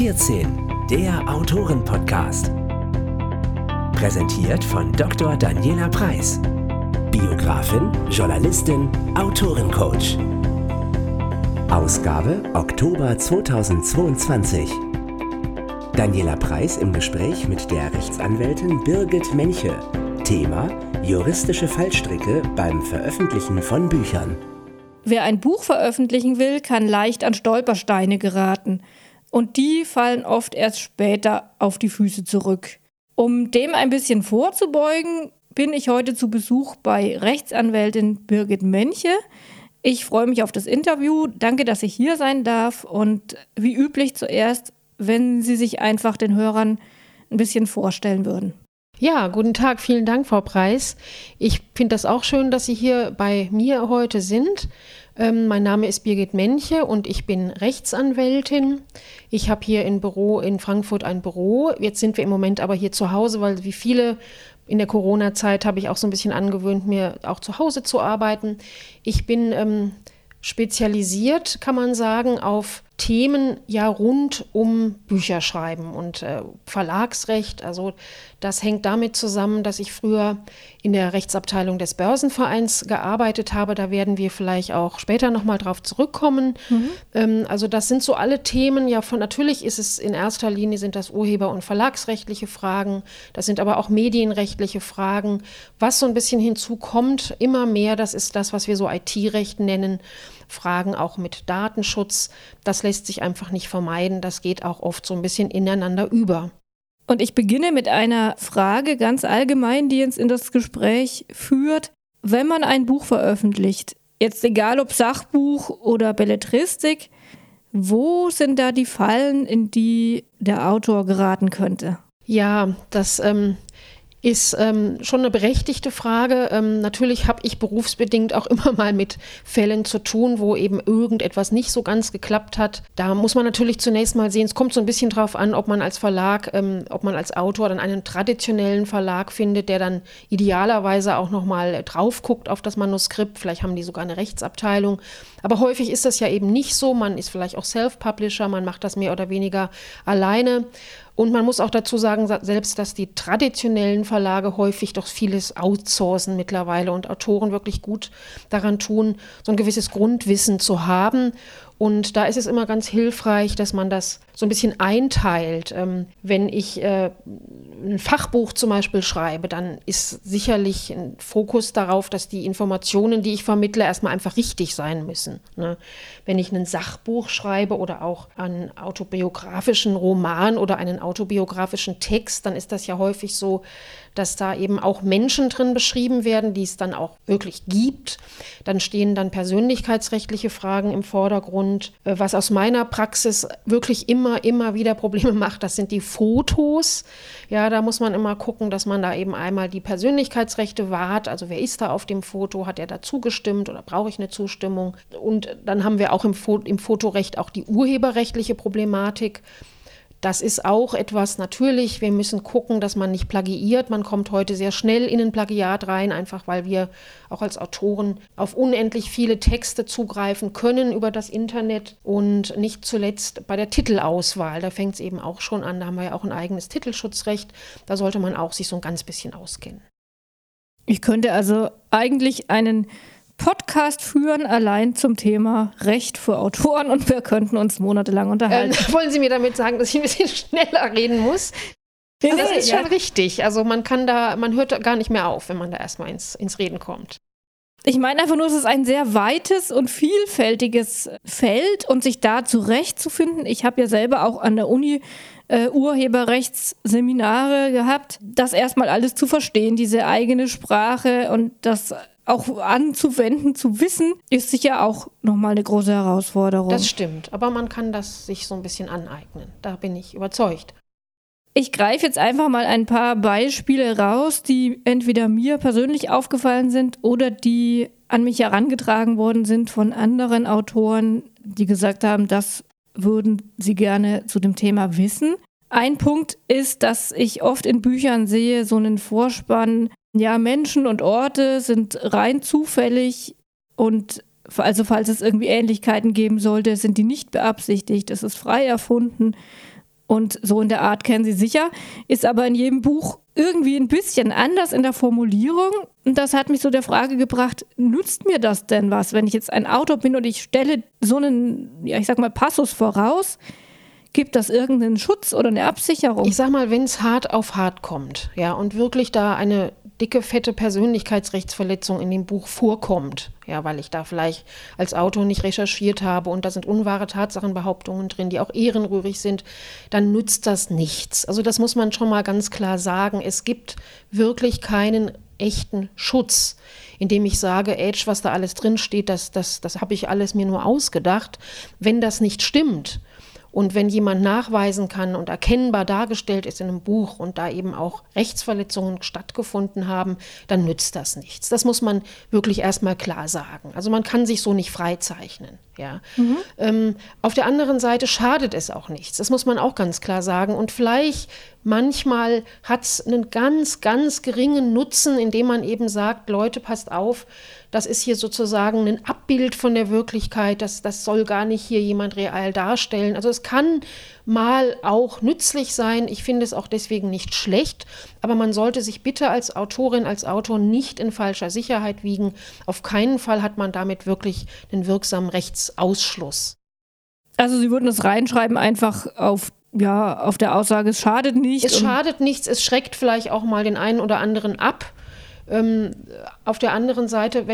14, der Autoren-Podcast. Präsentiert von Dr. Daniela Preiss, Biografin, Journalistin, Autorencoach. Ausgabe Oktober 2022. Daniela Preiss im Gespräch mit der Rechtsanwältin Birgit Menche. Thema: juristische Fallstricke beim Veröffentlichen von Büchern. Wer ein Buch veröffentlichen will, kann leicht an Stolpersteine geraten. Und die fallen oft erst später auf die Füße zurück. Um dem ein bisschen vorzubeugen, bin ich heute zu Besuch bei Rechtsanwältin Birgit Menche. Ich freue mich auf das Interview. Danke, dass ich hier sein darf. Und wie üblich zuerst, wenn Sie sich einfach den Hörern ein bisschen vorstellen würden. Ja, guten Tag. Vielen Dank, Frau Preiss. Ich finde das auch schön, dass Sie hier bei mir heute sind. Mein Name ist Birgit Menche und ich bin Rechtsanwältin. Ich habe hier in Frankfurt ein Büro. Jetzt sind wir im Moment aber hier zu Hause, weil wie viele in der Corona-Zeit habe ich auch so ein bisschen angewöhnt, mir auch zu Hause zu arbeiten. Ich bin spezialisiert, kann man sagen, auf Themen ja rund um Bücherschreiben und Verlagsrecht. Also das hängt damit zusammen, dass ich früher in der Rechtsabteilung des Börsenvereins gearbeitet habe. Da werden wir vielleicht auch später nochmal drauf zurückkommen. Also das sind so alle Themen, natürlich ist es in erster Linie sind das Urheber- und Verlagsrechtliche Fragen. Das sind aber auch medienrechtliche Fragen. Was so ein bisschen hinzukommt, immer mehr, das ist das, was wir so IT-Recht nennen. Fragen auch mit Datenschutz. Das lässt sich einfach nicht vermeiden. Das geht auch oft so ein bisschen ineinander über. Und ich beginne mit einer Frage ganz allgemein, die uns in das Gespräch führt. Wenn man ein Buch veröffentlicht, jetzt egal ob Sachbuch oder Belletristik, wo sind da die Fallen, in die der Autor geraten könnte? Ja, das ist schon eine berechtigte Frage. Natürlich habe ich berufsbedingt auch immer mal mit Fällen zu tun, wo eben irgendetwas nicht so ganz geklappt hat. Da muss man natürlich zunächst mal sehen, es kommt so ein bisschen drauf an, ob man als Verlag, ob man als Autor dann einen traditionellen Verlag findet, der dann idealerweise auch nochmal drauf guckt auf das Manuskript. Vielleicht haben die sogar eine Rechtsabteilung. Aber häufig ist das ja eben nicht so. Man ist vielleicht auch Self-Publisher, man macht das mehr oder weniger alleine. Und man muss auch dazu sagen, selbst dass die traditionellen Verlage häufig doch vieles outsourcen mittlerweile und Autoren wirklich gut daran tun, so ein gewisses Grundwissen zu haben. Und da ist es immer ganz hilfreich, dass man das so ein bisschen einteilt. Wenn ich ein Fachbuch zum Beispiel schreibe, dann ist sicherlich ein Fokus darauf, dass die Informationen, die ich vermittle, erstmal einfach richtig sein müssen. Ne? Wenn ich ein Sachbuch schreibe oder auch einen autobiografischen Roman oder einen autobiografischen Text, dann ist das ja häufig so, dass da eben auch Menschen drin beschrieben werden, die es dann auch wirklich gibt. Dann stehen dann persönlichkeitsrechtliche Fragen im Vordergrund. Was aus meiner Praxis wirklich immer wieder Probleme macht, das sind die Fotos. Ja, da muss man immer gucken, dass man da eben einmal die Persönlichkeitsrechte wahrt. Also wer ist da auf dem Foto? Hat er da zugestimmt oder brauche ich eine Zustimmung? Und dann haben wir auch im Fotorecht auch die urheberrechtliche Problematik. Das ist auch etwas, natürlich, wir müssen gucken, dass man nicht plagiiert. Man kommt heute sehr schnell in ein Plagiat rein, einfach weil wir auch als Autoren auf unendlich viele Texte zugreifen können über das Internet. Und nicht zuletzt bei der Titelauswahl, da fängt es eben auch schon an, da haben wir ja auch ein eigenes Titelschutzrecht. Da sollte man auch sich so ein ganz bisschen auskennen. Ich könnte also eigentlich einen Podcast führen, allein zum Thema Recht für Autoren, und wir könnten uns monatelang unterhalten. Wollen Sie mir damit sagen, dass ich ein bisschen schneller reden muss? Nee, das ist schon richtig. Also man hört gar nicht mehr auf, wenn man da erstmal ins Reden kommt. Ich meine einfach nur, es ist ein sehr weites und vielfältiges Feld und sich da zurechtzufinden. Ich habe ja selber auch an der Uni Urheberrechtsseminare gehabt, das erstmal alles zu verstehen, diese eigene Sprache und das auch anzuwenden, zu wissen, ist sicher auch nochmal eine große Herausforderung. Das stimmt, aber man kann das sich so ein bisschen aneignen. Da bin ich überzeugt. Ich greife jetzt einfach mal ein paar Beispiele raus, die entweder mir persönlich aufgefallen sind oder die an mich herangetragen worden sind von anderen Autoren, die gesagt haben, das würden sie gerne zu dem Thema wissen. Ein Punkt ist, dass ich oft in Büchern sehe, so einen Vorspann, ja, Menschen und Orte sind rein zufällig und also falls es irgendwie Ähnlichkeiten geben sollte, sind die nicht beabsichtigt, es ist frei erfunden. Und so in der Art kennen Sie sicher, ist aber in jedem Buch irgendwie ein bisschen anders in der Formulierung. Und das hat mich so der Frage gebracht, nützt mir das denn was, wenn ich jetzt ein Autor bin und ich stelle so einen, ja, ich sag mal, Passus voraus? Gibt das irgendeinen Schutz oder eine Absicherung? Ich sag mal, wenn es hart auf hart kommt, ja, und wirklich da eine dicke, fette Persönlichkeitsrechtsverletzung in dem Buch vorkommt, ja, weil ich da vielleicht als Autor nicht recherchiert habe und da sind unwahre Tatsachenbehauptungen drin, die auch ehrenrührig sind, dann nützt das nichts. Also das muss man schon mal ganz klar sagen. Es gibt wirklich keinen echten Schutz, indem ich sage, was da alles drin steht, das habe ich alles mir nur ausgedacht. Wenn das nicht stimmt, und wenn jemand nachweisen kann und erkennbar dargestellt ist in einem Buch und da eben auch Rechtsverletzungen stattgefunden haben, dann nützt das nichts. Das muss man wirklich erstmal klar sagen. Also man kann sich so nicht freizeichnen. Ja. Auf der anderen Seite schadet es auch nichts. Das muss man auch ganz klar sagen. Und vielleicht manchmal hat es einen ganz, ganz geringen Nutzen, indem man eben sagt, Leute, passt auf, das ist hier sozusagen ein Abbild von der Wirklichkeit, das soll gar nicht hier jemand real darstellen. Also es kann mal auch nützlich sein, ich finde es auch deswegen nicht schlecht, aber man sollte sich bitte als Autorin, als Autor nicht in falscher Sicherheit wiegen. Auf keinen Fall hat man damit wirklich einen wirksamen Rechtsausschluss. Also Sie würden das reinschreiben einfach auf der Aussage, es schadet nichts. Es schadet nichts, es schreckt vielleicht auch mal den einen oder anderen ab. Auf der anderen Seite,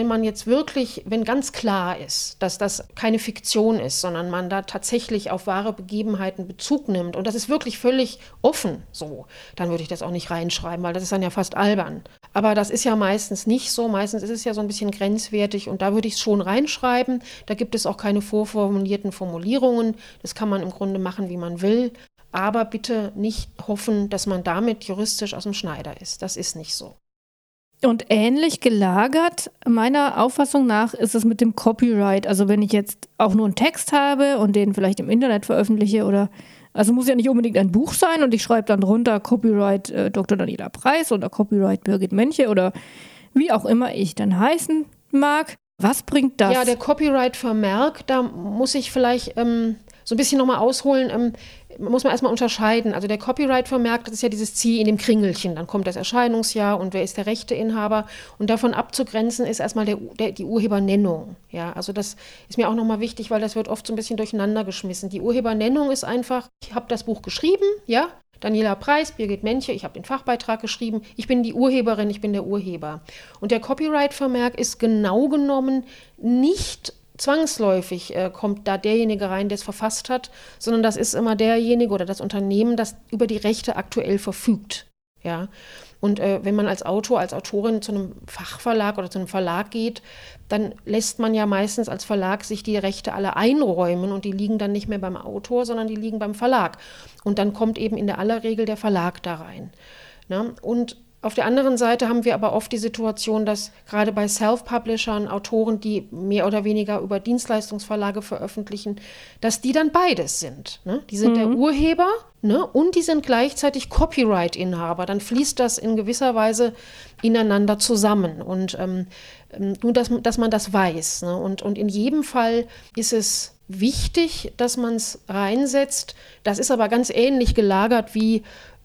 wenn ganz klar ist, dass das keine Fiktion ist, sondern man da tatsächlich auf wahre Begebenheiten Bezug nimmt und das ist wirklich völlig offen so, dann würde ich das auch nicht reinschreiben, weil das ist dann ja fast albern. Aber das ist ja meistens nicht so, meistens ist es ja so ein bisschen grenzwertig und da würde ich es schon reinschreiben. Da gibt es auch keine vorformulierten Formulierungen, das kann man im Grunde machen, wie man will. Aber bitte nicht hoffen, dass man damit juristisch aus dem Schneider ist. Das ist nicht so. Und ähnlich gelagert, meiner Auffassung nach, ist es mit dem Copyright. Also wenn ich jetzt auch nur einen Text habe und den vielleicht im Internet veröffentliche also muss ja nicht unbedingt ein Buch sein und ich schreibe dann drunter Copyright Dr. Daniela Preiß oder Copyright Birgit Menche oder wie auch immer ich dann heißen mag. Was bringt das? Ja, der Copyright-Vermerk, da muss ich vielleicht so ein bisschen nochmal ausholen, muss man erstmal unterscheiden. Also der Copyright-Vermerk, das ist ja dieses C in dem Kringelchen. Dann kommt das Erscheinungsjahr und wer ist der Rechteinhaber. Und davon abzugrenzen ist erstmal die Urhebernennung. Ja, also das ist mir auch nochmal wichtig, weil das wird oft so ein bisschen durcheinander geschmissen. Die Urhebernennung ist einfach, ich habe das Buch geschrieben, ja, Daniela Preiß, Birgit Menche, ich habe den Fachbeitrag geschrieben, ich bin die Urheberin, ich bin der Urheber. Und der Copyright-Vermerk ist genau genommen nicht zwangsläufig kommt da derjenige rein, der es verfasst hat, sondern das ist immer derjenige oder das Unternehmen, das über die Rechte aktuell verfügt. Ja? Und wenn man als Autor, als Autorin zu einem Fachverlag oder zu einem Verlag geht, dann lässt man ja meistens als Verlag sich die Rechte alle einräumen und die liegen dann nicht mehr beim Autor, sondern die liegen beim Verlag. Und dann kommt eben in der aller Regel der Verlag da rein. Ne? Und auf der anderen Seite haben wir aber oft die Situation, dass gerade bei Self-Publishern, Autoren, die mehr oder weniger über Dienstleistungsverlage veröffentlichen, dass die dann beides sind. Ne? Die sind der Urheber, ne? Und die sind gleichzeitig Copyright-Inhaber. Dann fließt das in gewisser Weise ineinander zusammen. Und nur, dass man das weiß. Ne? Und in jedem Fall ist es wichtig, dass man es reinsetzt. Das ist aber ganz ähnlich gelagert wie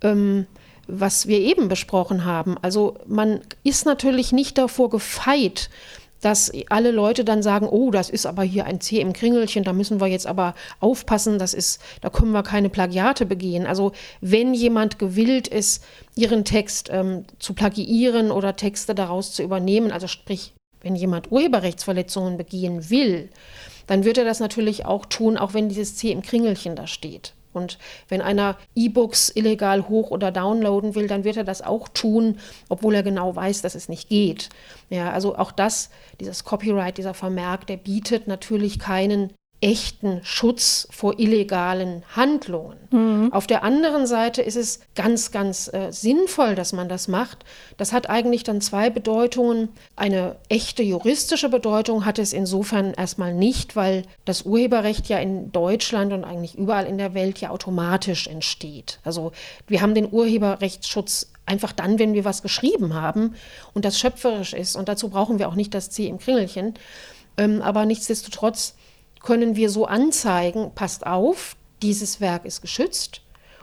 was wir eben besprochen haben. Also man ist natürlich nicht davor gefeit, dass alle Leute dann sagen, oh, das ist aber hier ein C im Kringelchen, da müssen wir jetzt aber aufpassen, da können wir keine Plagiate begehen. Also wenn jemand gewillt ist, ihren Text zu plagiieren oder Texte daraus zu übernehmen, also sprich, wenn jemand Urheberrechtsverletzungen begehen will, dann wird er das natürlich auch tun, auch wenn dieses C im Kringelchen da steht. Und wenn einer E-Books illegal hoch- oder downloaden will, dann wird er das auch tun, obwohl er genau weiß, dass es nicht geht. Ja, also auch dieses Copyright, dieser Vermerk, der bietet natürlich keinen echten Schutz vor illegalen Handlungen. Auf der anderen Seite ist es ganz, ganz sinnvoll, dass man das macht. Das hat eigentlich dann zwei Bedeutungen. Eine echte juristische Bedeutung hat es insofern erstmal nicht, weil das Urheberrecht ja in Deutschland und eigentlich überall in der Welt ja automatisch entsteht. Also wir haben den Urheberrechtsschutz einfach dann, wenn wir was geschrieben haben und das schöpferisch ist. Und dazu brauchen wir auch nicht das C im Kringelchen. Aber nichtsdestotrotz können wir so anzeigen, passt auf, dieses Werk ist geschützt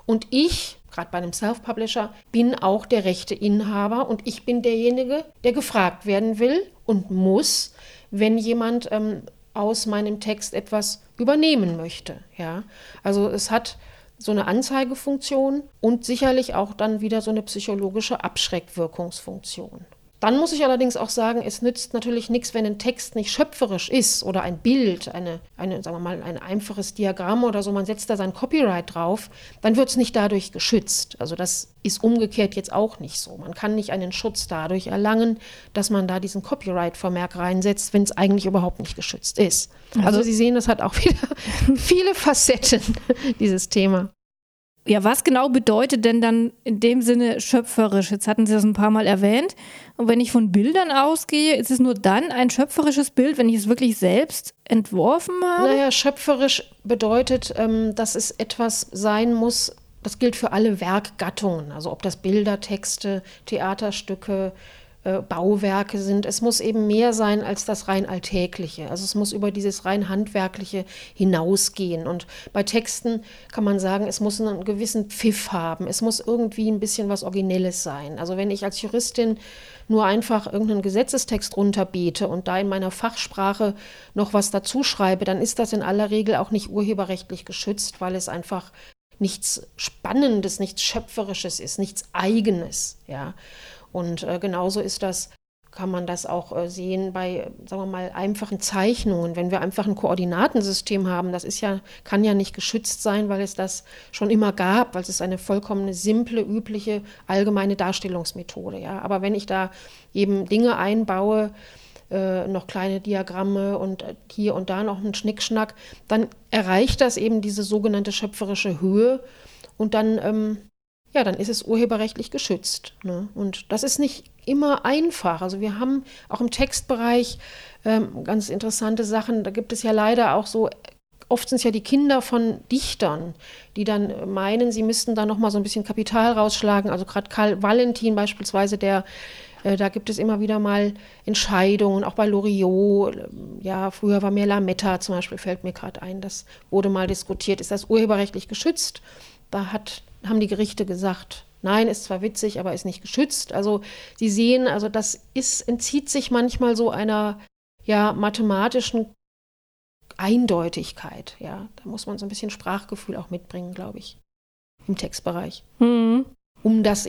Und ich, gerade bei einem Self-Publisher, bin auch der Rechteinhaber und ich bin derjenige, der gefragt werden will und muss, wenn jemand aus meinem Text etwas übernehmen möchte. Ja? Also es hat so eine Anzeigefunktion und sicherlich auch dann wieder so eine psychologische Abschreckwirkungsfunktion. Dann muss ich allerdings auch sagen, es nützt natürlich nichts, wenn ein Text nicht schöpferisch ist oder ein Bild, sagen wir mal, ein einfaches Diagramm oder so, man setzt da sein Copyright drauf, dann wird es nicht dadurch geschützt. Also das ist umgekehrt jetzt auch nicht so. Man kann nicht einen Schutz dadurch erlangen, dass man da diesen Copyright-Vermerk reinsetzt, wenn es eigentlich überhaupt nicht geschützt ist. Also Sie sehen, das hat auch wieder viele Facetten, dieses Thema. Ja, was genau bedeutet denn dann in dem Sinne schöpferisch? Jetzt hatten Sie das ein paar Mal erwähnt. Und wenn ich von Bildern ausgehe, ist es nur dann ein schöpferisches Bild, wenn ich es wirklich selbst entworfen habe? Naja, schöpferisch bedeutet, dass es etwas sein muss, das gilt für alle Werkgattungen. Also ob das Bilder, Texte, Theaterstücke, Bauwerke sind. Es muss eben mehr sein als das rein Alltägliche. Also es muss über dieses rein Handwerkliche hinausgehen. Und bei Texten kann man sagen, es muss einen gewissen Pfiff haben. Es muss irgendwie ein bisschen was Originelles sein. Also wenn ich als Juristin nur einfach irgendeinen Gesetzestext runterbete und da in meiner Fachsprache noch was dazu schreibe, dann ist das in aller Regel auch nicht urheberrechtlich geschützt, weil es einfach nichts Spannendes, nichts Schöpferisches ist, nichts Eigenes, ja. Und genauso kann man das auch sehen bei, sagen wir mal, einfachen Zeichnungen. Wenn wir einfach ein Koordinatensystem haben, kann ja nicht geschützt sein, weil es das schon immer gab, weil es ist eine vollkommen simple, übliche, allgemeine Darstellungsmethode. Ja? Aber wenn ich da eben Dinge einbaue, noch kleine Diagramme und hier und da noch einen Schnickschnack, dann erreicht das eben diese sogenannte schöpferische Höhe und dann ist es urheberrechtlich geschützt. Ne? Und das ist nicht immer einfach. Also wir haben auch im Textbereich ganz interessante Sachen. Da gibt es ja leider auch so, oft sind es ja die Kinder von Dichtern, die dann meinen, sie müssten da nochmal so ein bisschen Kapital rausschlagen. Also gerade Karl Valentin beispielsweise, da gibt es immer wieder mal Entscheidungen, auch bei Loriot. Ja, früher war mehr Lametta zum Beispiel, fällt mir gerade ein. Das wurde mal diskutiert. Ist das urheberrechtlich geschützt? Da haben die Gerichte gesagt, nein, ist zwar witzig, aber ist nicht geschützt. Also Sie sehen, also entzieht sich manchmal so einer mathematischen Eindeutigkeit. Ja, da muss man so ein bisschen Sprachgefühl auch mitbringen, glaube ich, im Textbereich. Mhm. Um das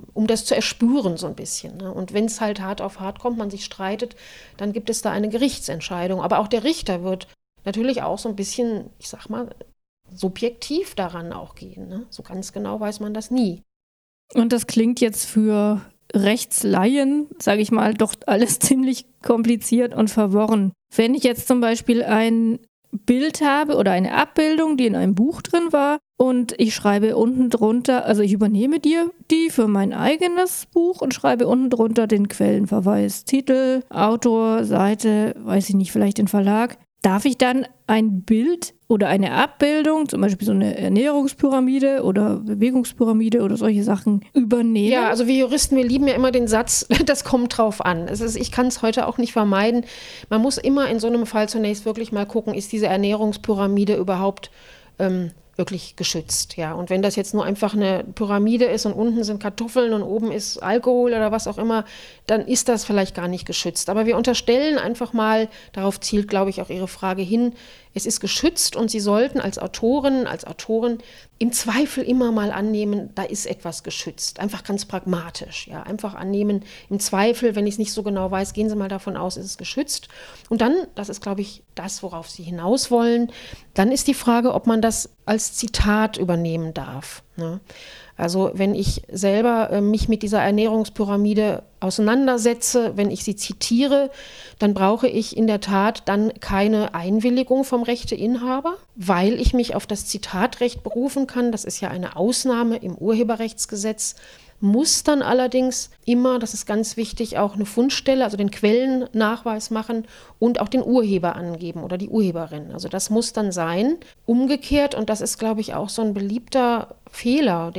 zu erspüren so ein bisschen. Ne? Und wenn es halt hart auf hart kommt, man sich streitet, dann gibt es da eine Gerichtsentscheidung. Aber auch der Richter wird natürlich auch so ein bisschen, ich sag mal, subjektiv daran auch gehen. Ne? So ganz genau weiß man das nie. Und das klingt jetzt für Rechtslaien, sage ich mal, doch alles ziemlich kompliziert und verworren. Wenn ich jetzt zum Beispiel ein Bild habe oder eine Abbildung, die in einem Buch drin war und ich schreibe unten drunter, also ich übernehme die für mein eigenes Buch und schreibe unten drunter den Quellenverweis, Titel, Autor, Seite, weiß ich nicht, vielleicht den Verlag. Darf ich dann ein Bild oder eine Abbildung, zum Beispiel so eine Ernährungspyramide oder Bewegungspyramide oder solche Sachen übernehmen? Ja, also wir Juristen, wir lieben ja immer den Satz, das kommt drauf an. Ich kann es heute auch nicht vermeiden. Man muss immer in so einem Fall zunächst wirklich mal gucken, ist diese Ernährungspyramide überhaupt wirklich geschützt. Ja? Und wenn das jetzt nur einfach eine Pyramide ist und unten sind Kartoffeln und oben ist Alkohol oder was auch immer, dann ist das vielleicht gar nicht geschützt. Aber wir unterstellen einfach mal, darauf zielt, glaube ich, auch Ihre Frage hin, es ist geschützt und Sie sollten als Autorin, als Autoren im Zweifel immer mal annehmen, da ist etwas geschützt. Einfach ganz pragmatisch. Ja? Einfach annehmen, im Zweifel, wenn ich es nicht so genau weiß, gehen Sie mal davon aus, ist es geschützt. Und dann, das ist, glaube ich, das, worauf Sie hinaus wollen, dann ist die Frage, ob man das als Zitat übernehmen darf. Ne? Also wenn ich selber mich mit dieser Ernährungspyramide auseinandersetze, wenn ich sie zitiere, dann brauche ich in der Tat dann keine Einwilligung vom Rechteinhaber, weil ich mich auf das Zitatrecht berufen kann. Das ist ja eine Ausnahme im Urheberrechtsgesetz. Muss dann allerdings immer, das ist ganz wichtig, auch eine Fundstelle, also den Quellennachweis machen und auch den Urheber angeben oder die Urheberin. Also das muss dann sein. Umgekehrt, und das ist, glaube ich, auch so ein beliebter Fehler,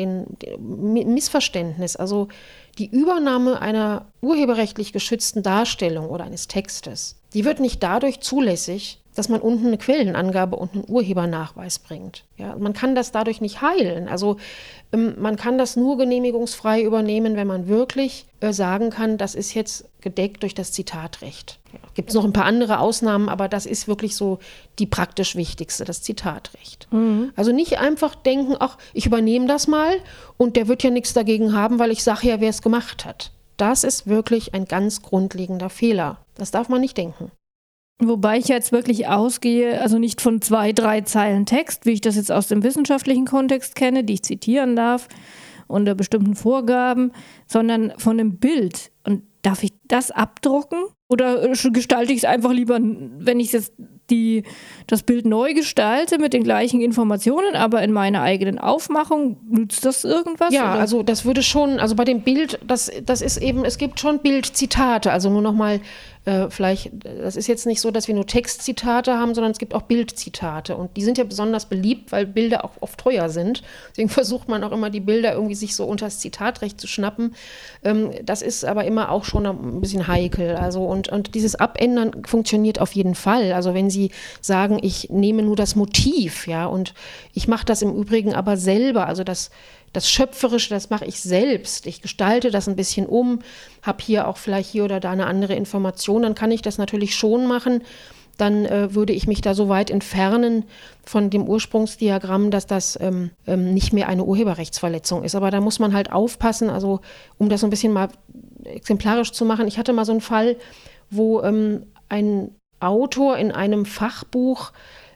Missverständnis, also die Übernahme einer urheberrechtlich geschützten Darstellung oder eines Textes, die wird nicht dadurch zulässig, dass man unten eine Quellenangabe und einen Urhebernachweis bringt. Ja, man kann das dadurch nicht heilen. Also man kann das nur genehmigungsfrei übernehmen, wenn man wirklich sagen kann, das ist jetzt gedeckt durch das Zitatrecht. Ja, gibt es noch ein paar andere Ausnahmen, aber das ist wirklich so die praktisch wichtigste, das Zitatrecht. Also nicht einfach denken, ach, ich übernehme das mal und der wird ja nichts dagegen haben, weil ich sage ja, wer es gemacht hat. Das ist wirklich ein ganz grundlegender Fehler. Das darf man nicht denken. Wobei ich jetzt wirklich ausgehe, also nicht von 2, 3 Zeilen Text, wie ich das jetzt aus dem wissenschaftlichen Kontext kenne, die ich zitieren darf, unter bestimmten Vorgaben, sondern von einem Bild. Und darf ich das abdrucken? Oder gestalte ich es einfach lieber, wenn ich jetzt das Bild neu gestalte mit den gleichen Informationen, aber in meiner eigenen Aufmachung, nützt das irgendwas? Ja, oder? Also das würde schon, also bei dem Bild, das ist eben, es gibt schon Bildzitate, also nur nochmal vielleicht, das ist jetzt nicht so, dass wir nur Textzitate haben, sondern es gibt auch Bildzitate und die sind ja besonders beliebt, weil Bilder auch oft teuer sind. Deswegen versucht man auch immer die Bilder irgendwie sich so unter das Zitatrecht zu schnappen. Das ist aber immer auch schon ein bisschen heikel. Also und dieses Abändern funktioniert auf jeden Fall. Also wenn Sie sagen, ich nehme nur das Motiv, ja, und ich mache das im Übrigen aber selber, also das Schöpferische, das mache ich selbst. Ich gestalte das ein bisschen um, habe hier auch vielleicht hier oder da eine andere Information, dann kann ich das natürlich schon machen. Dann würde ich mich da so weit entfernen von dem Ursprungsdiagramm, dass das nicht mehr eine Urheberrechtsverletzung ist. Aber da muss man halt aufpassen, also um das so ein bisschen mal exemplarisch zu machen. Ich hatte mal so einen Fall, wo ein Autor in einem Fachbuch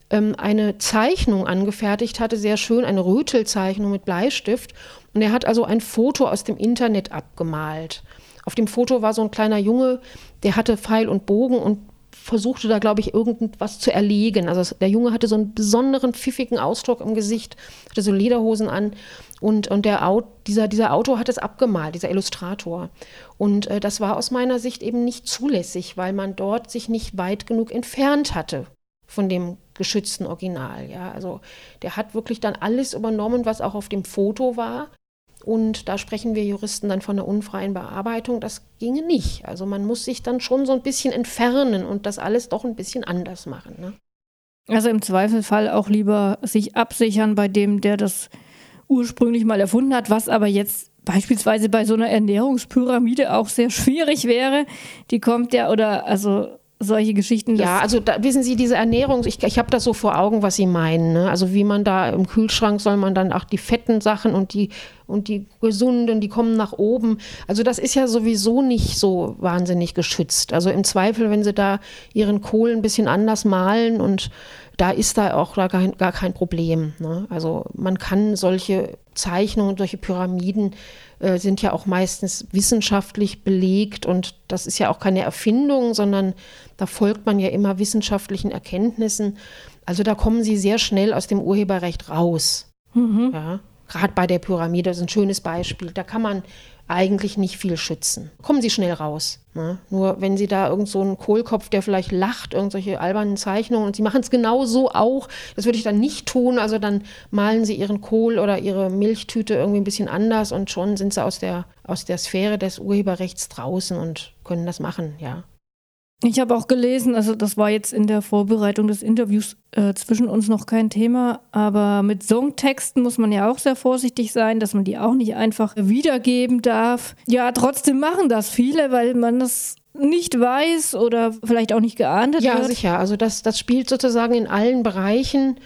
eine Zeichnung angefertigt hatte, sehr schön, eine Rötelzeichnung mit Bleistift. Und er hat also ein Foto aus dem Internet abgemalt. Auf dem Foto war so ein kleiner Junge, der hatte Pfeil und Bogen und versuchte da, glaube ich, irgendwas zu erlegen. Also der Junge hatte so einen besonderen, pfiffigen Ausdruck im Gesicht, hatte so Lederhosen an und dieser Autor hat es abgemalt, dieser Illustrator. Und das war aus meiner Sicht eben nicht zulässig, weil man dort sich nicht weit genug entfernt hatte von dem geschützten Original. Ja. Also der hat wirklich dann alles übernommen, was auch auf dem Foto war. Und da sprechen wir Juristen dann von einer unfreien Bearbeitung. Das ginge nicht. Also man muss sich dann schon so ein bisschen entfernen und das alles doch ein bisschen anders machen. Ne? Also im Zweifelsfall auch lieber sich absichern bei dem, der das ursprünglich mal erfunden hat, was aber jetzt beispielsweise bei so einer Ernährungspyramide auch sehr schwierig wäre. Die kommt ja, oder also solche Geschichten. Ja, also da, wissen Sie, diese Ernährung, ich habe das so vor Augen, was Sie meinen. Ne? Also wie man da im Kühlschrank soll man dann auch die fetten Sachen und die gesunden, die kommen nach oben. Also das ist ja sowieso nicht so wahnsinnig geschützt. Also im Zweifel, wenn Sie da Ihren Kohl ein bisschen anders mahlen und da ist da auch gar kein Problem. Ne? Also man kann solche Zeichnungen, solche Pyramiden sind ja auch meistens wissenschaftlich belegt und das ist ja auch keine Erfindung, sondern da folgt man ja immer wissenschaftlichen Erkenntnissen. Also da kommen Sie sehr schnell aus dem Urheberrecht raus. Ja? Gerade bei der Pyramide, das ist ein schönes Beispiel. Da kann man eigentlich nicht viel schützen. Kommen Sie schnell raus. Ne? Nur wenn Sie da irgend so einen Kohlkopf, der vielleicht lacht, irgendwelche albernen Zeichnungen und Sie machen es genau so auch, das würde ich dann nicht tun, also dann malen Sie Ihren Kohl oder Ihre Milchtüte irgendwie ein bisschen anders und schon sind Sie aus der Sphäre des Urheberrechts draußen und können das machen, ja. Ich habe auch gelesen, also das war jetzt in der Vorbereitung des Interviews zwischen uns noch kein Thema, aber mit Songtexten muss man ja auch sehr vorsichtig sein, dass man die auch nicht einfach wiedergeben darf. Ja, trotzdem machen das viele, weil man das nicht weiß oder vielleicht auch nicht geahndet wird. Ja, sicher. Also das spielt sozusagen in allen Bereichen,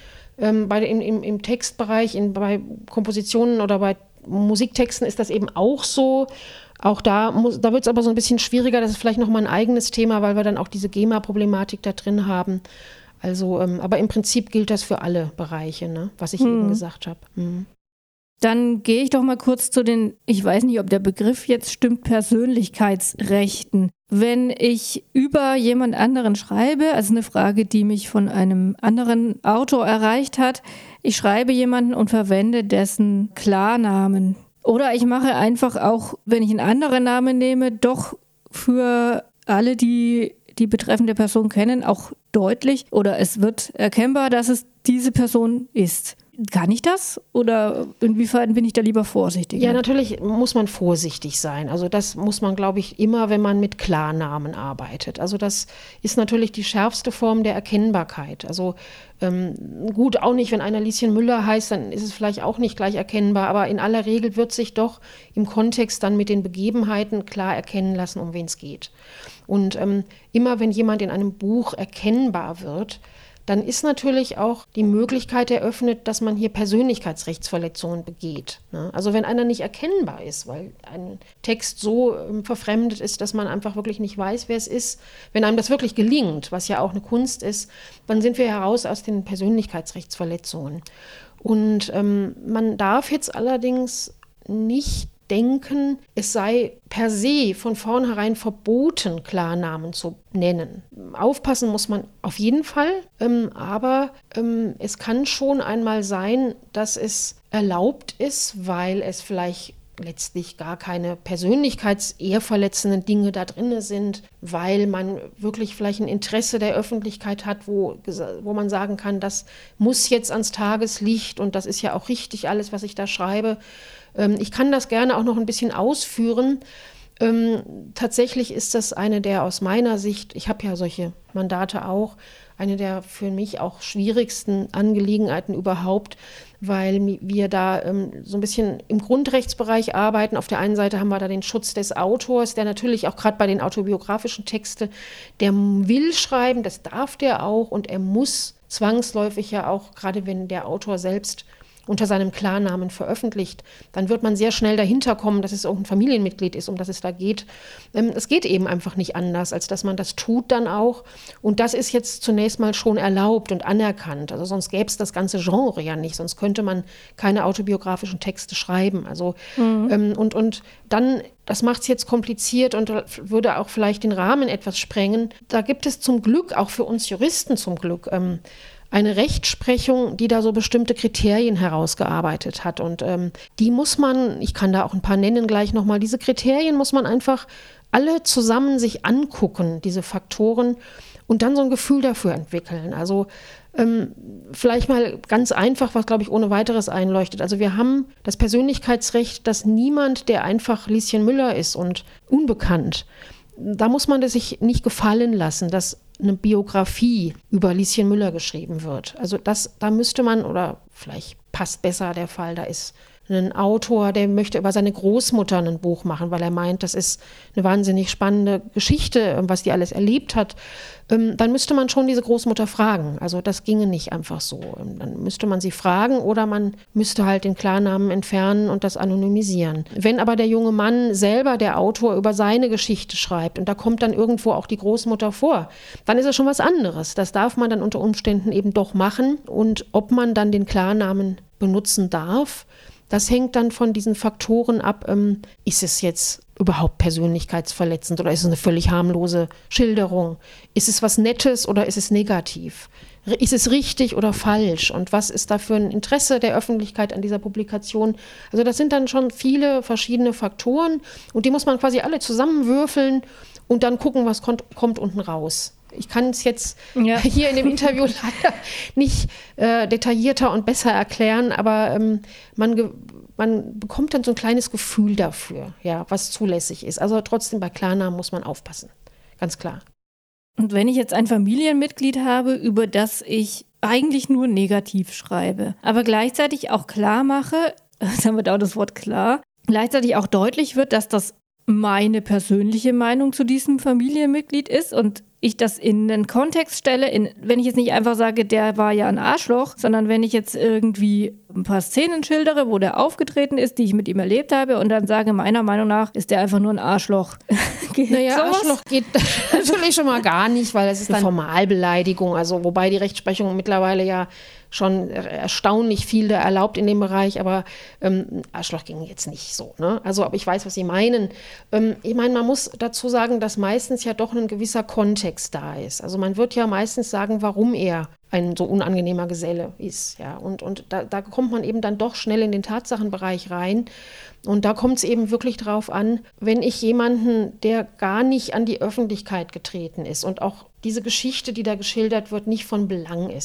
im Textbereich, bei Kompositionen oder bei Musiktexten ist das eben auch so. Auch da wird es aber so ein bisschen schwieriger, das ist vielleicht nochmal ein eigenes Thema, weil wir dann auch diese GEMA-Problematik da drin haben. Also, aber im Prinzip gilt das für alle Bereiche, ne, was ich eben gesagt habe. Dann gehe ich doch mal kurz zu den, ich weiß nicht, ob der Begriff jetzt stimmt, Persönlichkeitsrechten. Wenn ich über jemand anderen schreibe, also eine Frage, die mich von einem anderen Autor erreicht hat, ich schreibe jemanden und verwende dessen Klarnamen. Oder ich mache einfach auch, wenn ich einen anderen Namen nehme, doch für alle, die die betreffende Person kennen, auch deutlich oder es wird erkennbar, dass es diese Person ist. Kann ich das? Oder inwiefern bin ich da lieber vorsichtig? Ja, natürlich muss man vorsichtig sein. Also das muss man, glaube ich, immer, wenn man mit Klarnamen arbeitet. Also das ist natürlich die schärfste Form der Erkennbarkeit. Also gut, auch nicht, wenn einer Lieschen Müller heißt, dann ist es vielleicht auch nicht gleich erkennbar, aber in aller Regel wird sich doch im Kontext dann mit den Begebenheiten klar erkennen lassen, um wen es geht. Und immer wenn jemand in einem Buch erkennbar wird, dann ist natürlich auch die Möglichkeit eröffnet, dass man hier Persönlichkeitsrechtsverletzungen begeht. Ne? Also wenn einer nicht erkennbar ist, weil ein Text so verfremdet ist, dass man einfach wirklich nicht weiß, wer es ist, wenn einem das wirklich gelingt, was ja auch eine Kunst ist, dann sind wir heraus aus den Persönlichkeitsrechtsverletzungen. Und man darf jetzt allerdings nicht denken, es sei per se von vornherein verboten, Klarnamen zu nennen. Aufpassen muss man auf jeden Fall, aber es kann schon einmal sein, dass es erlaubt ist, weil es vielleicht letztlich gar keine persönlichkeitsehrverletzenden Dinge da drin sind, weil man wirklich vielleicht ein Interesse der Öffentlichkeit hat, wo man sagen kann, das muss jetzt ans Tageslicht und das ist ja auch richtig alles, was ich da schreibe. Ich kann das gerne auch noch ein bisschen ausführen. Tatsächlich ist das eine der aus meiner Sicht, ich habe ja solche Mandate auch, eine der für mich auch schwierigsten Angelegenheiten überhaupt, weil wir da so ein bisschen im Grundrechtsbereich arbeiten. Auf der einen Seite haben wir da den Schutz des Autors, der natürlich auch gerade bei den autobiografischen Texten, der will schreiben, das darf der auch und er muss zwangsläufig ja auch, gerade wenn der Autor selbst unter seinem Klarnamen veröffentlicht, dann wird man sehr schnell dahinter kommen, dass es irgendein Familienmitglied ist, um das es da geht. Es geht eben einfach nicht anders, als dass man das tut dann auch. Und das ist jetzt zunächst mal schon erlaubt und anerkannt. Also sonst gäbe es das ganze Genre ja nicht, sonst könnte man keine autobiografischen Texte schreiben. Also und dann, das macht es jetzt kompliziert und würde auch vielleicht den Rahmen etwas sprengen. Da gibt es zum Glück, auch für uns Juristen zum Glück, eine Rechtsprechung, die da so bestimmte Kriterien herausgearbeitet hat. Und die muss man, ich kann da auch ein paar nennen gleich nochmal, diese Kriterien muss man einfach alle zusammen sich angucken, diese Faktoren, und dann so ein Gefühl dafür entwickeln. Also vielleicht mal ganz einfach, was, glaube ich, ohne weiteres einleuchtet. Also wir haben das Persönlichkeitsrecht, dass niemand, der einfach Lieschen Müller ist und unbekannt, da muss man das sich nicht gefallen lassen, dass eine Biografie über Lieschen Müller geschrieben wird. Also da müsste man, oder vielleicht passt besser der Fall, da ist ein Autor, der möchte über seine Großmutter ein Buch machen, weil er meint, das ist eine wahnsinnig spannende Geschichte, was die alles erlebt hat. Dann müsste man schon diese Großmutter fragen. Also das ginge nicht einfach so. Dann müsste man sie fragen oder man müsste halt den Klarnamen entfernen und das anonymisieren. Wenn aber der junge Mann selber, der Autor, über seine Geschichte schreibt und da kommt dann irgendwo auch die Großmutter vor, dann ist es schon was anderes. Das darf man dann unter Umständen eben doch machen. Und ob man dann den Klarnamen benutzen darf, das hängt dann von diesen Faktoren ab, ist es jetzt überhaupt persönlichkeitsverletzend oder ist es eine völlig harmlose Schilderung? Ist es was Nettes oder ist es negativ? Ist es richtig oder falsch? Und was ist da für ein Interesse der Öffentlichkeit an dieser Publikation? Also das sind dann schon viele verschiedene Faktoren und die muss man quasi alle zusammenwürfeln und dann gucken, was kommt unten raus. Ich kann es jetzt hier in dem Interview leider nicht detaillierter und besser erklären, aber man bekommt dann so ein kleines Gefühl dafür, ja, was zulässig ist. Also trotzdem bei Klarnamen muss man aufpassen, ganz klar. Und wenn ich jetzt ein Familienmitglied habe, über das ich eigentlich nur negativ schreibe, aber gleichzeitig auch klar mache, jetzt haben wir da auch das Wort klar, gleichzeitig auch deutlich wird, dass das meine persönliche Meinung zu diesem Familienmitglied ist und ich das in einen Kontext stelle, wenn ich jetzt nicht einfach sage, der war ja ein Arschloch, sondern wenn ich jetzt irgendwie ein paar Szenen schildere, wo der aufgetreten ist, die ich mit ihm erlebt habe und dann sage, meiner Meinung nach ist der einfach nur ein Arschloch. Arschloch geht natürlich schon mal gar nicht, weil es ist eine Formalbeleidigung, also wobei die Rechtsprechung mittlerweile ja schon erstaunlich viel da erlaubt in dem Bereich, aber Arschloch ging jetzt nicht so. Ne? Also, aber ich weiß, was Sie meinen. Ich meine, man muss dazu sagen, dass meistens ja doch ein gewisser Kontext da ist. Also man wird ja meistens sagen, warum er ein so unangenehmer Geselle ist. Ja? Und da kommt man eben dann doch schnell in den Tatsachenbereich rein. Und da kommt es eben wirklich drauf an, wenn ich jemanden, der gar nicht an die Öffentlichkeit getreten ist und auch diese Geschichte, die da geschildert wird, nicht von Belang ist,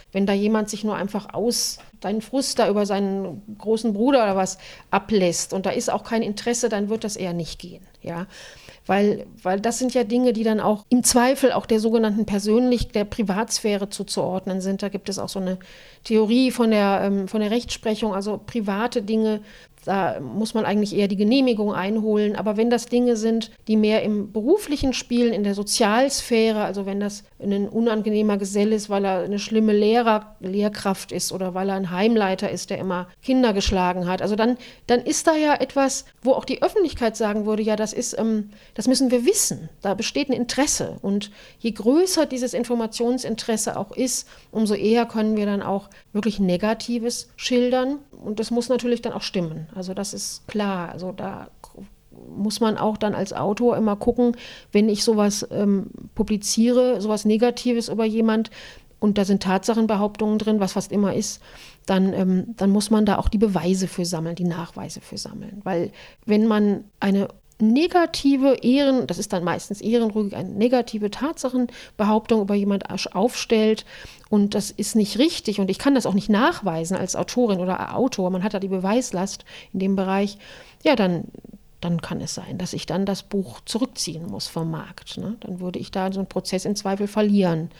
wenn da jemand sich nur einfach seinen Frust da über seinen großen Bruder oder was ablässt und da ist auch kein Interesse, dann wird das eher nicht gehen, ja. Weil das sind ja Dinge, die dann auch im Zweifel auch der sogenannten der Privatsphäre zuzuordnen sind. Da gibt es auch so eine Theorie von der Rechtsprechung, also private Dinge, da muss man eigentlich eher die Genehmigung einholen. Aber wenn das Dinge sind, die mehr im beruflichen spielen, in der Sozialsphäre, also wenn das ein unangenehmer Gesell ist, weil er eine schlimme Lehrkraft ist oder weil er ein Heimleiter ist, der immer Kinder geschlagen hat, also dann ist da ja etwas, wo auch die Öffentlichkeit sagen würde, ja, das müssen wir wissen. Da besteht ein Interesse. Und je größer dieses Informationsinteresse auch ist, umso eher können wir dann auch wirklich Negatives schildern. Und das muss natürlich dann auch stimmen. Also das ist klar. Also da muss man auch dann als Autor immer gucken, wenn ich sowas publiziere, sowas Negatives über jemand, und da sind Tatsachenbehauptungen drin, was fast immer ist, dann muss man da auch die Beweise für sammeln, die Nachweise für sammeln. Weil wenn man eine negative das ist dann meistens ehrenrührig, eine negative Tatsachenbehauptung über jemand aufstellt und das ist nicht richtig und ich kann das auch nicht nachweisen als Autorin oder Autor, man hat da die Beweislast in dem Bereich, ja, dann kann es sein, dass ich dann das Buch zurückziehen muss vom Markt. Ne? Dann würde ich da so einen Prozess im Zweifel verlieren.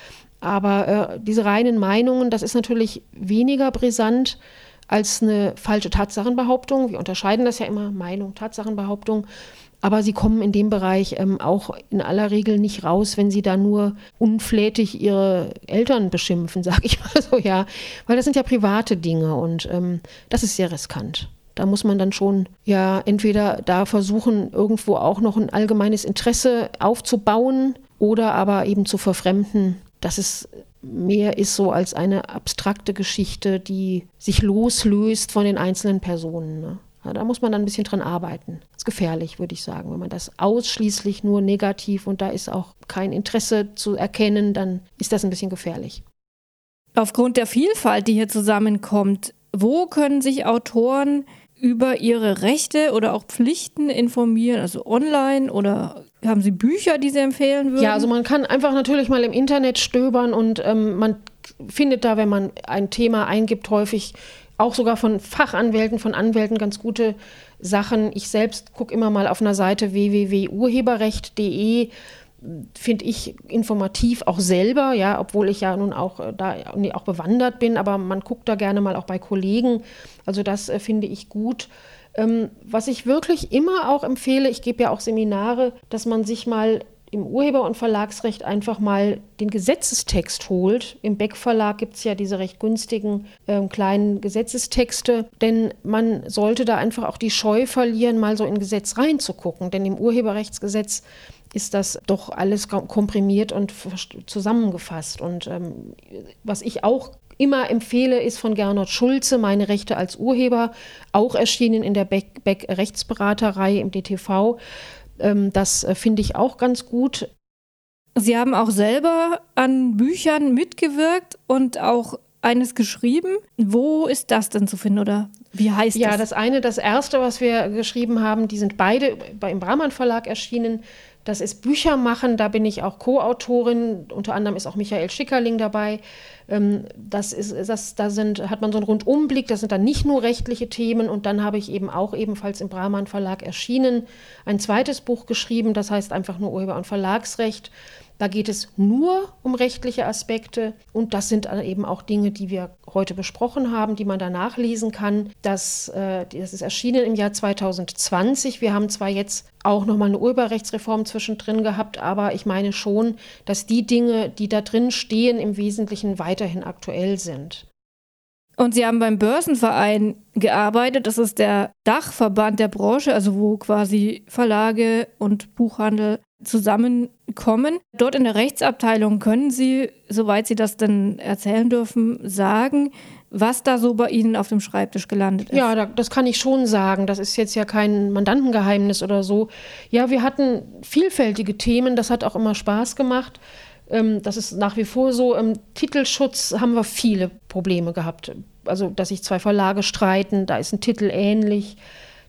Aber diese reinen Meinungen, das ist natürlich weniger brisant als eine falsche Tatsachenbehauptung. Wir unterscheiden das ja immer, Meinung, Tatsachenbehauptung. Aber sie kommen in dem Bereich auch in aller Regel nicht raus, wenn sie da nur unflätig ihre Eltern beschimpfen, sage ich mal so, ja. Weil das sind ja private Dinge und das ist sehr riskant. Da muss man dann schon ja entweder da versuchen, irgendwo auch noch ein allgemeines Interesse aufzubauen oder aber eben zu verfremden, dass es mehr ist so als eine abstrakte Geschichte, die sich loslöst von den einzelnen Personen. Ne? Ja, da muss man dann ein bisschen dran arbeiten. Das ist gefährlich, würde ich sagen. Wenn man das ausschließlich nur negativ und da ist auch kein Interesse zu erkennen, dann ist das ein bisschen gefährlich. Aufgrund der Vielfalt, die hier zusammenkommt, wo können sich Autoren über ihre Rechte oder auch Pflichten informieren, also online, oder haben Sie Bücher, die Sie empfehlen würden? Ja, also man kann einfach natürlich mal im Internet stöbern und man findet da, wenn man ein Thema eingibt, häufig auch sogar von Fachanwälten, von Anwälten ganz gute Sachen. Ich selbst gucke immer mal auf einer Seite www.urheberrecht.de, finde ich informativ auch selber, ja, obwohl ich ja nun auch auch bewandert bin, aber man guckt da gerne mal auch bei Kollegen, also das finde ich gut. Was ich wirklich immer auch empfehle, ich gebe ja auch Seminare, dass man sich mal im Urheber- und Verlagsrecht einfach mal den Gesetzestext holt. Im Beck Verlag gibt es ja diese recht günstigen kleinen Gesetzestexte, denn man sollte da einfach auch die Scheu verlieren, mal so in ein Gesetz reinzugucken, denn im Urheberrechtsgesetz ist das doch alles komprimiert und zusammengefasst. Und was ich auch immer empfehle, ist von Gernot Schulze, Meine Rechte als Urheber, auch erschienen in der Beck Rechtsberaterreihe im DTV. Das finde ich auch ganz gut. Sie haben auch selber an Büchern mitgewirkt und auch eines geschrieben. Wo ist das denn zu finden oder wie heißt das? Ja, das erste, was wir geschrieben haben, die sind beide im Brahman Verlag erschienen. Das ist Bücher machen, da bin ich auch Co-Autorin, unter anderem ist auch Michael Schickerling dabei. Hat man so einen Rundumblick, das sind dann nicht nur rechtliche Themen und dann habe ich eben auch ebenfalls im Brahman Verlag erschienen ein zweites Buch geschrieben, das heißt einfach nur Urheber- und Verlagsrecht. Da geht es nur um rechtliche Aspekte und das sind eben auch Dinge, die wir heute besprochen haben, die man da nachlesen kann. Das ist erschienen im Jahr 2020. Wir haben zwar jetzt auch nochmal eine Urheberrechtsreform zwischendrin gehabt, aber ich meine schon, dass die Dinge, die da drin stehen, im Wesentlichen weiterhin aktuell sind. Und Sie haben beim Börsenverein gearbeitet, das ist der Dachverband der Branche, also wo quasi Verlage und Buchhandel zusammenkommen. Dort in der Rechtsabteilung können Sie, soweit Sie das denn erzählen dürfen, sagen, was da so bei Ihnen auf dem Schreibtisch gelandet ist. Ja, das kann ich schon sagen. Das ist jetzt ja kein Mandantengeheimnis oder so. Ja, wir hatten vielfältige Themen, das hat auch immer Spaß gemacht. Das ist nach wie vor so. Im Titelschutz haben wir viele Probleme gehabt. Also, dass sich zwei Verlage streiten, da ist ein Titel ähnlich.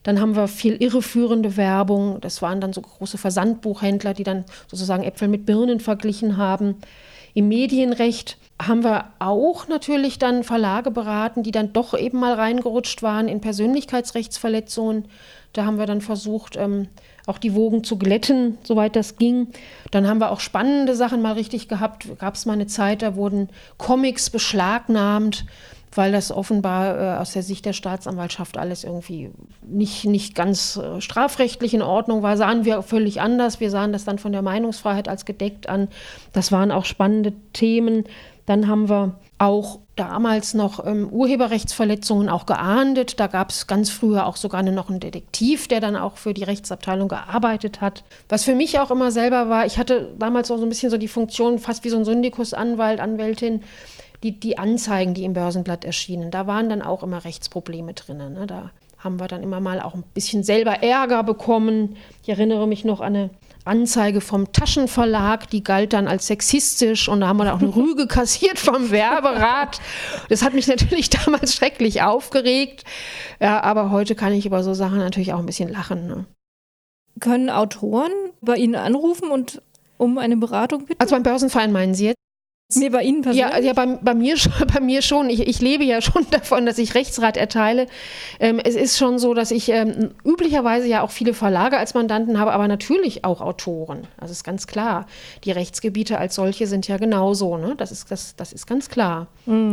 Dann haben wir viel irreführende Werbung. Das waren dann so große Versandbuchhändler, die dann sozusagen Äpfel mit Birnen verglichen haben. Im Medienrecht haben wir auch natürlich dann Verlage beraten, die dann doch eben mal reingerutscht waren in Persönlichkeitsrechtsverletzungen. Da haben wir dann versucht, auch die Wogen zu glätten, soweit das ging. Dann haben wir auch spannende Sachen mal richtig gehabt. Gab es mal eine Zeit, da wurden Comics beschlagnahmt, weil das offenbar aus der Sicht der Staatsanwaltschaft alles irgendwie nicht ganz strafrechtlich in Ordnung war. Sahen wir völlig anders. Wir sahen das dann von der Meinungsfreiheit als gedeckt an. Das waren auch spannende Themen. Dann haben wir auch damals noch Urheberrechtsverletzungen auch geahndet. Da gab es ganz früher auch sogar noch einen Detektiv, der dann auch für die Rechtsabteilung gearbeitet hat. Was für mich auch immer selber war, ich hatte damals auch so ein bisschen so die Funktion, fast wie so ein Syndikusanwalt, Anwältin, die Anzeigen, die im Börsenblatt erschienen, da waren dann auch immer Rechtsprobleme drin. Ne? Da haben wir dann immer mal auch ein bisschen selber Ärger bekommen. Ich erinnere mich noch an eine Anzeige vom Taschenverlag, die galt dann als sexistisch und da haben wir dann auch eine Rüge kassiert vom Werberat. Das hat mich natürlich damals schrecklich aufgeregt, ja, aber heute kann ich über so Sachen natürlich auch ein bisschen lachen. Ne? Können Autoren bei Ihnen anrufen und um eine Beratung bitten? Also beim Börsenverein meinen Sie jetzt? Nee, bei Ihnen persönlich? Ja, bei mir schon. Ich lebe ja schon davon, dass ich Rechtsrat erteile. Es ist schon so, dass ich üblicherweise ja auch viele Verlage als Mandanten habe, aber natürlich auch Autoren. Das ist ganz klar. Die Rechtsgebiete als solche sind ja genauso. Ne? Das ist ganz klar,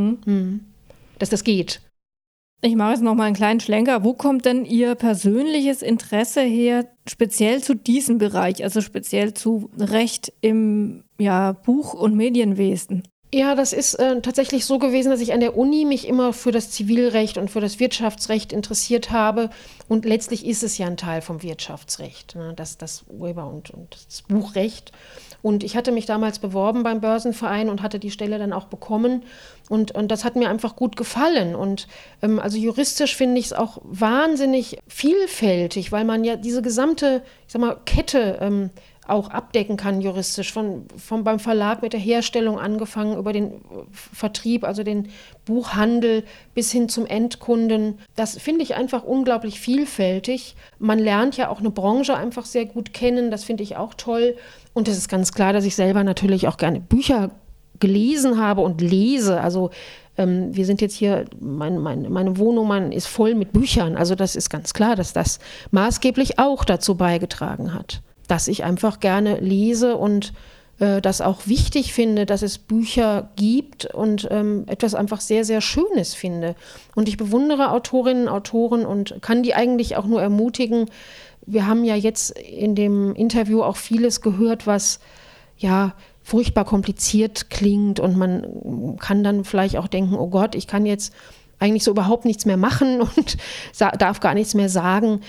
dass das geht. Ich mache jetzt noch mal einen kleinen Schlenker. Wo kommt denn Ihr persönliches Interesse her, speziell zu diesem Bereich, also speziell zu Recht im Buch- und Medienwesen? Ja, das ist tatsächlich so gewesen, dass ich an der Uni mich immer für das Zivilrecht und für das Wirtschaftsrecht interessiert habe. Und letztlich ist es ja ein Teil vom Wirtschaftsrecht, ne? Das Urheber- und das Buchrecht. Und ich hatte mich damals beworben beim Börsenverein und hatte die Stelle dann auch bekommen. Und das hat mir einfach gut gefallen. Und also juristisch finde ich es auch wahnsinnig vielfältig, weil man ja diese gesamte, Kette auch abdecken kann juristisch, beim Verlag mit der Herstellung angefangen, über den Vertrieb, also den Buchhandel bis hin zum Endkunden. Das finde ich einfach unglaublich vielfältig. Man lernt ja auch eine Branche einfach sehr gut kennen, das finde ich auch toll. Und es ist ganz klar, dass ich selber natürlich auch gerne Bücher gelesen habe und lese. Also wir sind jetzt hier, meine Wohnung ist voll mit Büchern. Also das ist ganz klar, dass das maßgeblich auch dazu beigetragen hat, dass ich einfach gerne lese und das auch wichtig finde, dass es Bücher gibt und etwas einfach sehr, sehr Schönes finde. Und ich bewundere Autorinnen und Autoren und kann die eigentlich auch nur ermutigen. Wir haben ja jetzt in dem Interview auch vieles gehört, was ja furchtbar kompliziert klingt und man kann dann vielleicht auch denken, oh Gott, ich kann jetzt eigentlich so überhaupt nichts mehr machen und darf gar nichts mehr sagen.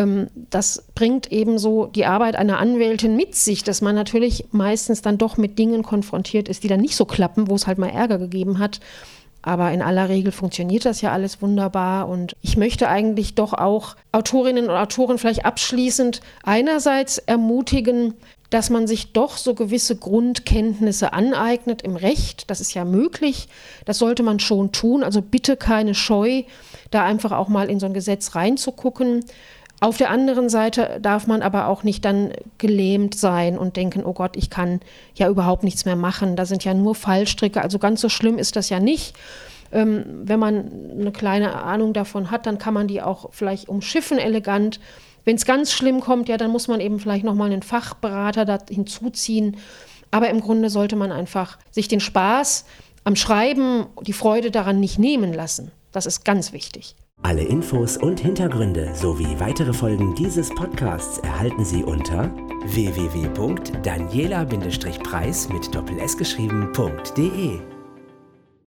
Das bringt eben so die Arbeit einer Anwältin mit sich, dass man natürlich meistens dann doch mit Dingen konfrontiert ist, die dann nicht so klappen, wo es halt mal Ärger gegeben hat. Aber in aller Regel funktioniert das ja alles wunderbar und ich möchte eigentlich doch auch Autorinnen und Autoren vielleicht abschließend einerseits ermutigen, dass man sich doch so gewisse Grundkenntnisse aneignet im Recht. Das ist ja möglich, das sollte man schon tun. Also bitte keine Scheu, da einfach auch mal in so ein Gesetz reinzugucken. Auf der anderen Seite darf man aber auch nicht dann gelähmt sein und denken, oh Gott, ich kann ja überhaupt nichts mehr machen. Da sind ja nur Fallstricke, also ganz so schlimm ist das ja nicht. Wenn man eine kleine Ahnung davon hat, dann kann man die auch vielleicht umschiffen elegant. Wenn es ganz schlimm kommt, ja, dann muss man eben vielleicht nochmal einen Fachberater da hinzuziehen. Aber im Grunde sollte man einfach sich den Spaß am Schreiben, die Freude daran nicht nehmen lassen. Das ist ganz wichtig. Alle Infos und Hintergründe sowie weitere Folgen dieses Podcasts erhalten Sie unter www.daniela-preis mit Doppel-S geschrieben.de.